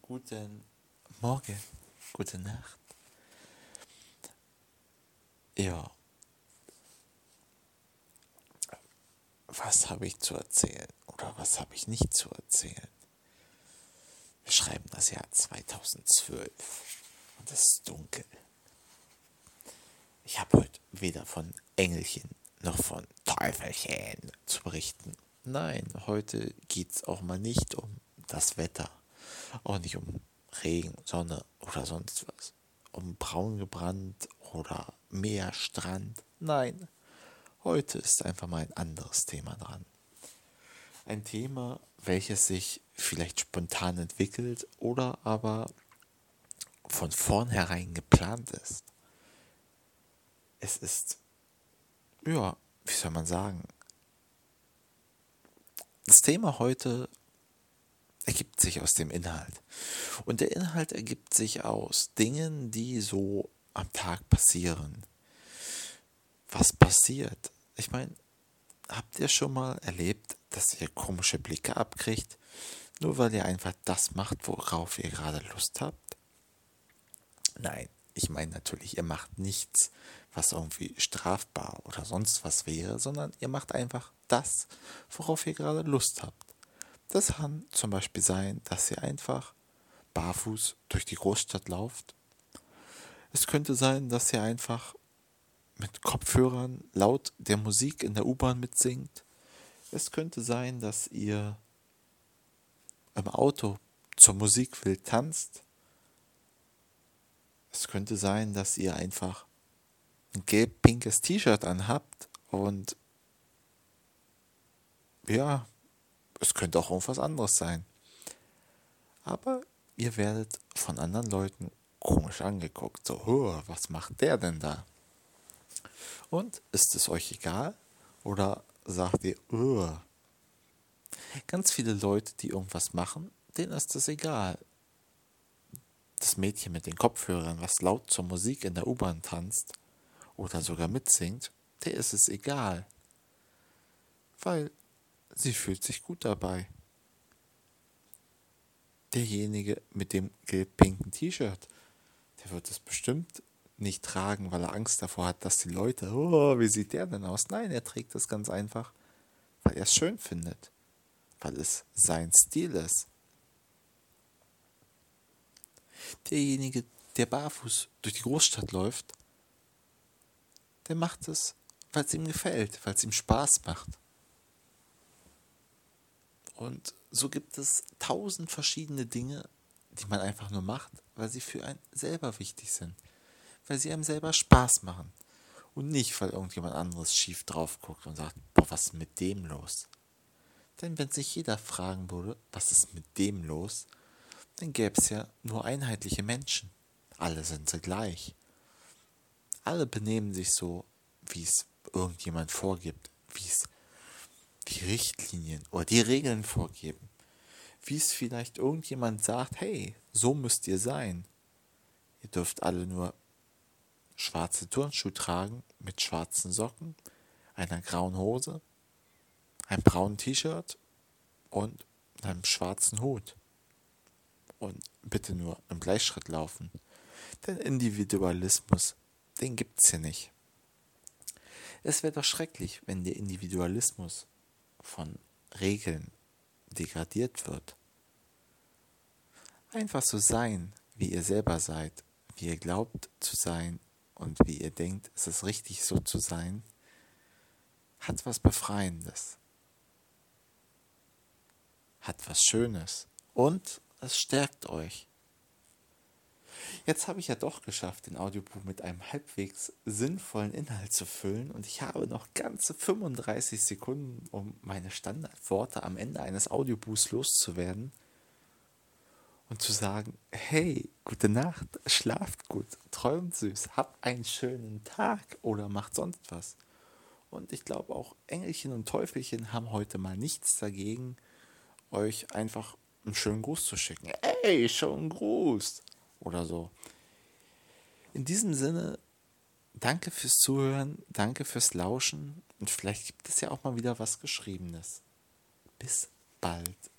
Guten Morgen, gute Nacht. Ja, was habe ich zu erzählen oder was habe ich nicht zu erzählen? Wir schreiben das Jahr 2012 und es ist dunkel. Ich habe heute weder von Engelchen noch von Teufelchen zu berichten. Nein, heute geht es auch mal nicht um das Wetter, auch nicht um Regen, Sonne oder sonst was. Um braun gebrannt oder Meer, Strand. Nein, heute ist einfach mal ein anderes Thema dran. Ein Thema, welches sich vielleicht spontan entwickelt oder aber von vornherein geplant ist. Es ist, ja, wie soll man sagen, das Thema heute ergibt sich aus dem Inhalt. Und der Inhalt ergibt sich aus Dingen, die so am Tag passieren. Was passiert? Ich meine, habt ihr schon mal erlebt, dass ihr komische Blicke abkriegt, nur weil ihr einfach das macht, worauf ihr gerade Lust habt? Nein, ich meine natürlich, ihr macht nichts, was irgendwie strafbar oder sonst was wäre, sondern ihr macht einfach das, worauf ihr gerade Lust habt. Das kann zum Beispiel sein, dass ihr einfach barfuß durch die Großstadt lauft. Es könnte sein, dass ihr einfach mit Kopfhörern laut der Musik in der U-Bahn mitsingt. Es könnte sein, dass ihr im Auto zur Musik wild tanzt. Es könnte sein, dass ihr einfach ein gelb-pinkes T-Shirt anhabt und ja, es könnte auch irgendwas anderes sein. Aber ihr werdet von anderen Leuten komisch angeguckt. So, was macht der denn da? Und ist es euch egal? Oder sagt ihr, Ganz viele Leute, die irgendwas machen, denen ist es egal. Das Mädchen mit den Kopfhörern, was laut zur Musik in der U-Bahn tanzt oder sogar mitsingt, der ist es egal. Weil sie fühlt sich gut dabei. Derjenige mit dem gelb-pinken T-Shirt, der wird es bestimmt nicht tragen, weil er Angst davor hat, dass die Leute, wie sieht der denn aus? Nein, er trägt es ganz einfach, weil er es schön findet, weil es sein Stil ist. Derjenige, der barfuß durch die Großstadt läuft, der macht es, weil es ihm gefällt, weil es ihm Spaß macht. Und so gibt es 1000 verschiedene Dinge, die man einfach nur macht, weil sie für einen selber wichtig sind. Weil sie einem selber Spaß machen. Und nicht, weil irgendjemand anderes schief drauf guckt und sagt, boah, was ist mit dem los? Denn wenn sich jeder fragen würde, was ist mit dem los, dann gäbe es ja nur einheitliche Menschen. Alle sind sie gleich. Alle benehmen sich so, wie es irgendjemand vorgibt, wie es die Richtlinien oder die Regeln vorgeben. Wie es vielleicht irgendjemand sagt, hey, so müsst ihr sein. Ihr dürft alle nur schwarze Turnschuhe tragen mit schwarzen Socken, einer grauen Hose, einem braunen T-Shirt und einem schwarzen Hut. Und bitte nur im Gleichschritt laufen. Denn Individualismus, den gibt's hier nicht. Es wäre doch schrecklich, wenn der Individualismus von Regeln degradiert wird. Einfach so sein, wie ihr selber seid, wie ihr glaubt zu sein und wie ihr denkt, es ist richtig so zu sein, hat was Befreiendes, hat was Schönes und es stärkt euch. Jetzt habe ich ja doch geschafft, den Audiobuch mit einem halbwegs sinnvollen Inhalt zu füllen und ich habe noch ganze 35 Sekunden, um meine Standardworte am Ende eines Audiobuchs loszuwerden und zu sagen, hey, gute Nacht, schlaft gut, träumt süß, habt einen schönen Tag oder macht sonst was. Und ich glaube auch Engelchen und Teufelchen haben heute mal nichts dagegen, euch einfach einen schönen Gruß zu schicken. Ey, schon Gruß! Oder so. In diesem Sinne, danke fürs Zuhören, danke fürs Lauschen und vielleicht gibt es ja auch mal wieder was Geschriebenes. Bis bald.